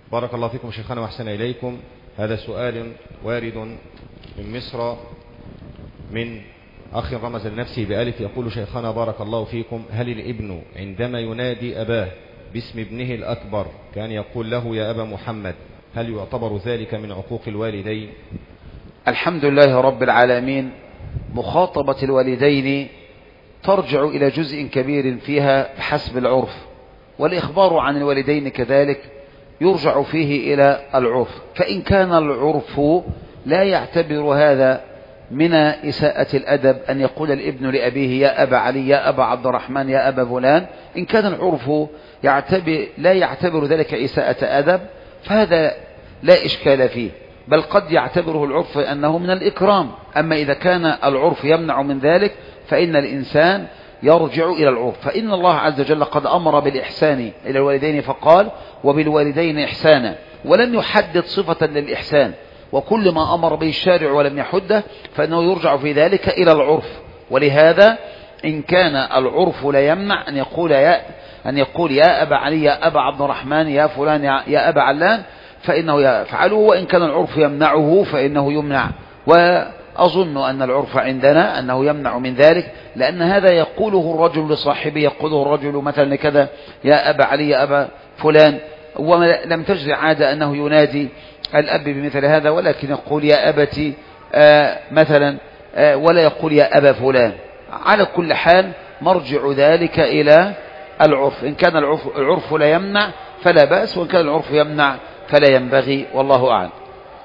بارك الله فيكم شيخنا وأحسن إليكم. هذا سؤال وارد من مصر من أخ رمز لنفسه بألف، يقول: شيخنا بارك الله فيكم، هل الابن عندما ينادي أباه باسم ابنه الأكبر كان يقول له يا أبا محمد، هل يعتبر ذلك من عقوق الوالدين؟ الحمد لله رب العالمين. مخاطبة الوالدين ترجع إلى جزء كبير فيها بحسب العرف، والإخبار عن الوالدين كذلك يرجع فيه إلى العرف. فإن كان العرف لا يعتبر هذا من إساءة الأدب أن يقول الابن لأبيه يا أبا علي، يا أبا عبد الرحمن، يا أبا فلان، إن كان العرف لا يعتبر ذلك إساءة أدب فهذا لا إشكال فيه، بل قد يعتبره العرف أنه من الإكرام. أما إذا كان العرف يمنع من ذلك فإن الإنسان يرجع إلى العرف. فإن الله عز وجل قد أمر بالإحسان إلى الوالدين فقال وبالوالدين إحسانا، ولم يحدد صفة للإحسان، وكل ما أمر به الشارع ولم يحده فإنه يرجع في ذلك إلى العرف. ولهذا إن كان العرف لا يمنع أن يقول يا أبا علي، يا أبا عبد الرحمن، يا فلان، يا أبا علان، فإنه يفعله. وإن كان العرف يمنعه فإنه يمنع. وأظن أن العرف عندنا أنه يمنع من ذلك، لأن هذا يقوله الرجل لصاحبه، يقوله الرجل مثلا كذا يا أبا علي، يا أبا فلان، ولم تجري عادة أنه ينادي الأب بمثل هذا، ولكن يقول يا أبتي مثلا، ولا يقول يا أبا فلان. على كل حال مرجع ذلك إلى العرف. إن كان العرف لا يمنع فلا بأس، وإن كان العرف يمنع فلا ينبغي، والله أعلم.